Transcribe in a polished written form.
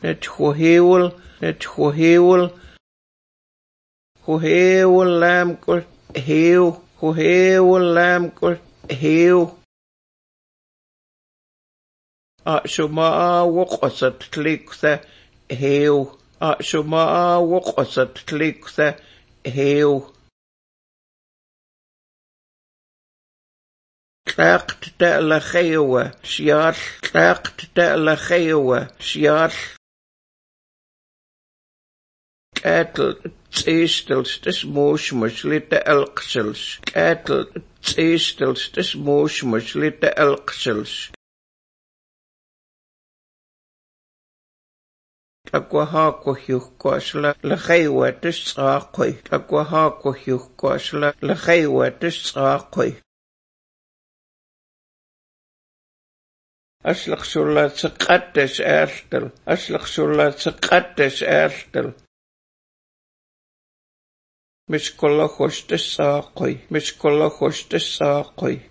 Nethuheul, Huheul lam kul heu, Huheul lam kul heu. Shuma waqasat tliksa heu. Shuma waqasat tliksa heu. Tlaqt la khaywa, shial, tlaqt la khaywa, shial. Cattle tseestels des moosmus litte elksels. Cattle tseestels des moosmus litte elksels. Tlaquahaquahiuhquas la khaywa des tsaqui. Tlaquahaquahiuhquas la khaywa des tsaqui. Aslaq sulla tsaqattes aaltel. Aslaq sulla tsaqattes aaltel. مش كل خوش تساقي